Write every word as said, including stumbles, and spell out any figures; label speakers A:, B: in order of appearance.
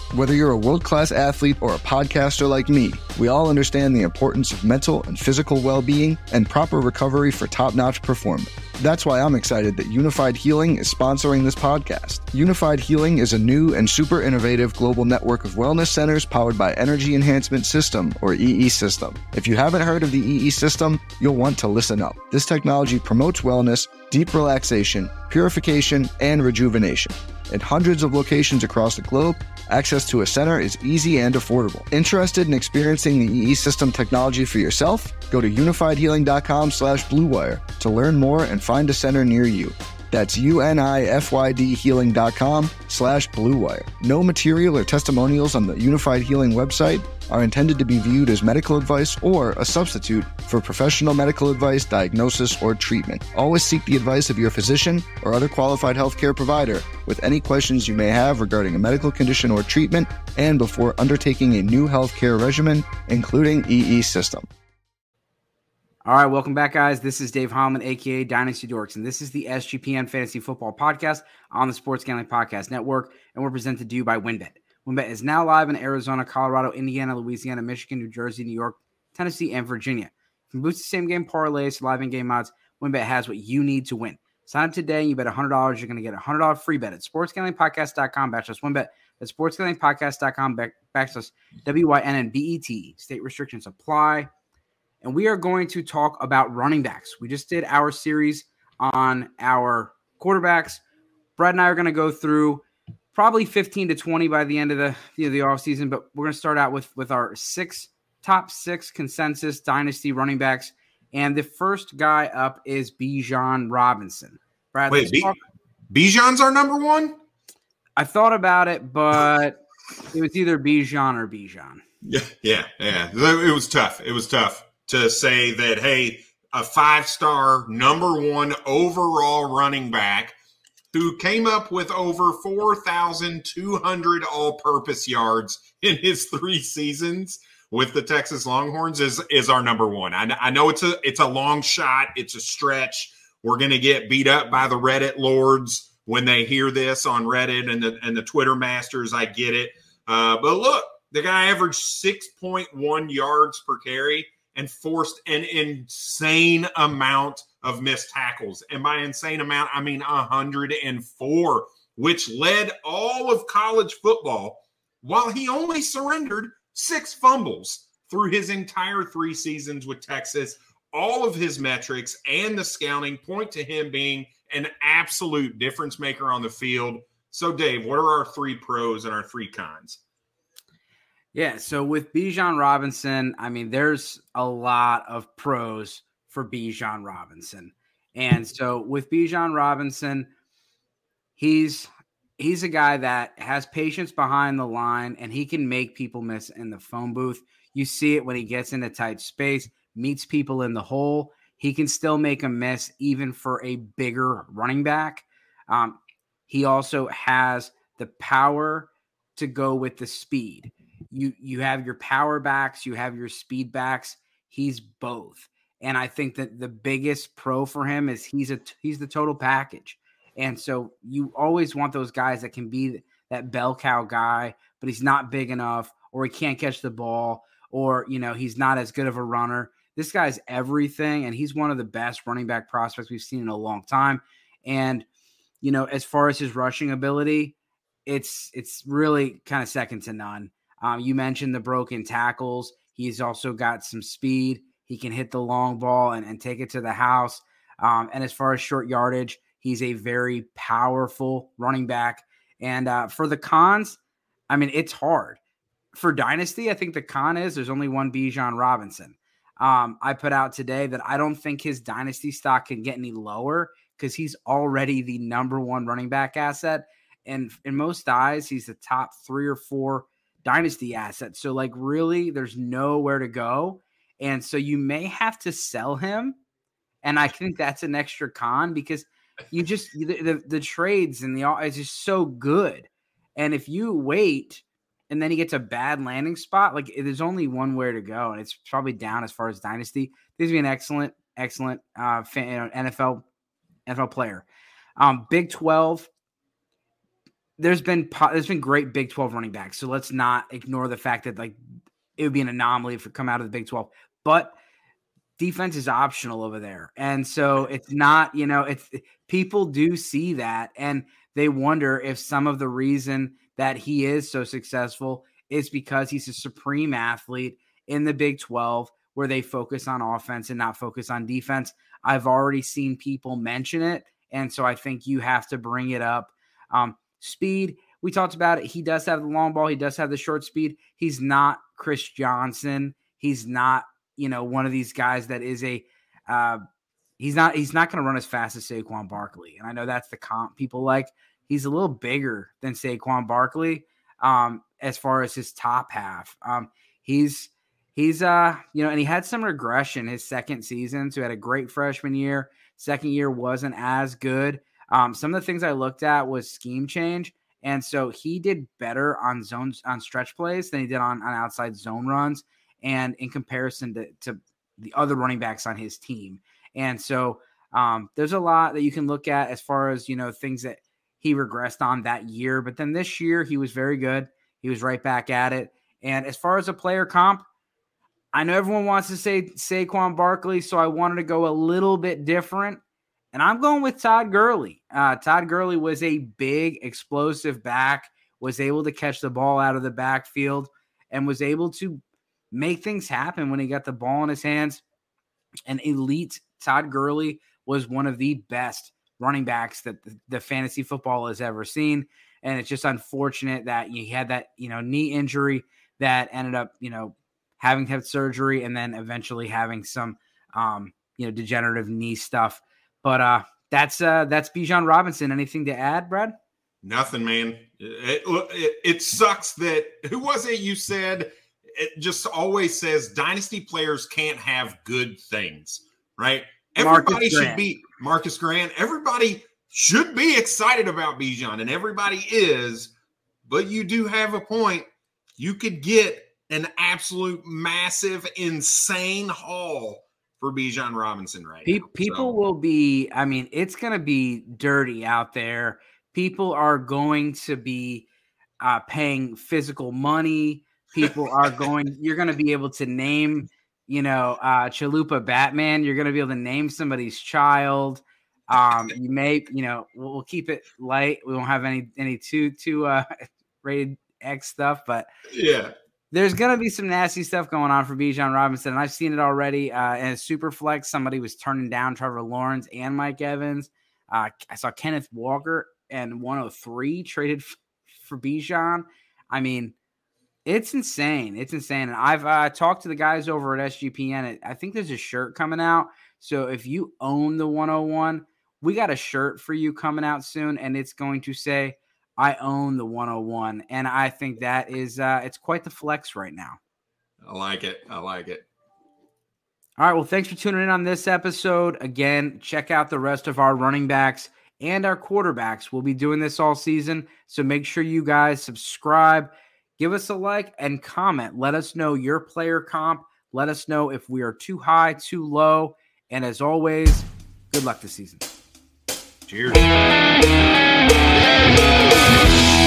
A: Whether you're a world-class athlete or a podcaster like me, we all understand the importance of mental and physical well-being and proper recovery for top-notch performance. That's why I'm excited that Unified Healing is sponsoring this podcast. Unified Healing is a new and super innovative global network of wellness centers powered by Energy Enhancement System, or E E System. If you haven't heard of the E E System, you'll want to listen up. This technology promotes wellness, deep relaxation, purification, and rejuvenation. In hundreds of locations across the globe, access to a center is easy and affordable. Interested in experiencing the E E System technology for yourself? Go to unifiedhealing.com slash bluewire to learn more and find a center near you. That's U-N-I-F-Y-D healing.com slash bluewire. No material or testimonials on the Unified Healing website are intended to be viewed as medical advice or a substitute for professional medical advice, diagnosis, or treatment. Always seek the advice of your physician or other qualified healthcare provider with any questions you may have regarding a medical condition or treatment and before undertaking a new healthcare regimen, including E E System.
B: All right, welcome back, guys. This is Dave Holman, a k a. Dynasty Dorks, and this is the S G P N Fantasy Football Podcast on the Sports Gambling Podcast Network, and we're presented to you by WynnBET. WynnBET is now live in Arizona, Colorado, Indiana, Louisiana, Michigan, New Jersey, New York, Tennessee, and Virginia. From boost to same-game parlays to live in-game odds, WynnBET has what you need to win. Sign up today, and you bet one hundred dollars. You're going to get a one hundred dollars free bet at sportsgamblingpodcast.com backslash WynnBET. That's sportsgamblingpodcast.com back, backslash W Y N N B E T. State restrictions apply. And we are going to talk about running backs. We just did our series on our quarterbacks. Brad and I are going to go through probably fifteen to twenty by the end of the, you know, the offseason, but we're going to start out with, with our six top six consensus dynasty running backs. And the first guy up is Bijan Robinson. Brad,
C: Wait, B- Bijan's our number one?
B: I thought about it, but it was either Bijan or Bijan.
C: Yeah, yeah, yeah. It was tough. It was tough to say that, hey, a five-star number one overall running back who came up with over four thousand two hundred all-purpose yards in his three seasons with the Texas Longhorns is is our number one. I, I know it's a it's a long shot. It's a stretch. We're going to get beat up by the Reddit lords when they hear this on Reddit and the, and the Twitter masters. I get it. Uh, but look, the guy averaged six point one yards per carry and forced an insane amount of missed tackles. And by insane amount, I mean one hundred four, which led all of college football, while he only surrendered six fumbles through his entire three seasons with Texas. All of his metrics and the scouting point to him being an absolute difference maker on the field. So, Dave, what are our three pros and our three cons?
B: Yeah, so with Bijan Robinson, I mean, there's a lot of pros for Bijan Robinson. And so with Bijan Robinson, he's he's a guy that has patience behind the line, and he can make people miss in the phone booth. You see it when he gets into tight space, meets people in the hole. He can still make a miss even for a bigger running back. Um, he also has the power to go with the speed. You you have your power backs, you have your speed backs. He's both. And I think that the biggest pro for him is he's a he's the total package. And so you always want those guys that can be that bell cow guy, but he's not big enough, or he can't catch the ball, or, you know, he's not as good of a runner. This guy's everything, and he's one of the best running back prospects we've seen in a long time. And, you know, as far as his rushing ability, it's it's really kind of second to none. Um, you mentioned the broken tackles. He's also got some speed. He can hit the long ball and, and take it to the house. Um, and as far as short yardage, he's a very powerful running back. And uh, for the cons, I mean, it's hard. For Dynasty, I think the con is there's only one Bijan Robinson. Um, I put out today that I don't think his Dynasty stock can get any lower because he's already the number one running back asset. And in most eyes, he's the top three or four Dynasty asset. So, like, really, there's nowhere to go. And so you may have to sell him. And I think that's an extra con because you just the, the, the trades and the it's just so good. And if you wait and then he gets a bad landing spot, like, there's only one way to go, and it's probably down as far as Dynasty. This would be an excellent, excellent uh, fan, you know, N F L N F L player. Um, Big twelve, there's been there's been great Big twelve running backs. So let's not ignore the fact that like it would be an anomaly if it come out of the Big twelve. But defense is optional over there. And so it's not, you know, it's people do see that and they wonder if some of the reason that he is so successful is because he's a supreme athlete in the Big twelve where they focus on offense and not focus on defense. I've already seen people mention it. And so I think you have to bring it up. Um, speed, we talked about it. He does have the long ball. He does have the short speed. He's not Chris Johnson. He's not, you know, one of these guys that is a uh, he's not he's not going to run as fast as Saquon Barkley. And I know that's the comp people like. He's a little bigger than Saquon Barkley um, as far as his top half. Um, he's he's uh you know, and he had some regression his second season. So he had a great freshman year. Second year wasn't as good. Um, some of the things I looked at was scheme change. And so he did better on zones, on stretch plays than he did on, on outside zone runs. And in comparison to, to the other running backs on his team. And so um, there's a lot that you can look at as far as, you know, things that he regressed on that year. But then this year he was very good. He was right back at it. And as far as a player comp, I know everyone wants to say Saquon Barkley, so I wanted to go a little bit different. And I'm going with Todd Gurley. Uh, Todd Gurley was a big, explosive back, was able to catch the ball out of the backfield, and was able to make things happen when he got the ball in his hands. An elite Todd Gurley was one of the best running backs that the, the fantasy football has ever seen. And it's just unfortunate that he had that, you know, knee injury that ended up, you know, having to have surgery and then eventually having some, um, you know, degenerative knee stuff. But uh, that's uh, that's Bijan Robinson. Anything to add, Brad?
C: Nothing, man. It, it, it sucks that, who was it you said, it just always says dynasty players can't have good things, right? Everybody should be, Marcus Grant, everybody should be excited about Bijan, and everybody is, but you do have a point. You could get an absolute massive, insane haul for Bijan Robinson right
B: Pe-
C: now.
B: People
C: so.
B: will be, I mean, it's going to be dirty out there. People are going to be uh, paying physical money. People are going, you're going to be able to name, you know, uh, Chalupa Batman. You're going to be able to name somebody's child. Um, you may, you know, we'll, we'll keep it light. We won't have any, any too, too uh, rated X stuff, but
C: yeah.
B: There's going to be some nasty stuff going on for Bijan Robinson, and I've seen it already. Uh, in a super flex, somebody was turning down Trevor Lawrence and Mike Evans. Uh, I saw Kenneth Walker and one oh three traded f- for Bijan. I mean, it's insane. It's insane. And I've uh, talked to the guys over at S G P N. I think there's a shirt coming out. So if you own the one oh one, we got a shirt for you coming out soon, and it's going to say, I own the one oh one, and I think that is uh, it's quite the flex right now.
C: I like it. I like it.
B: All right, well, thanks for tuning in on this episode. Again, check out the rest of our running backs and our quarterbacks. We'll be doing this all season, so make sure you guys subscribe, give us a like, and comment. Let us know your player comp. Let us know if we are too high, too low, and as always, good luck this season.
C: Cheers.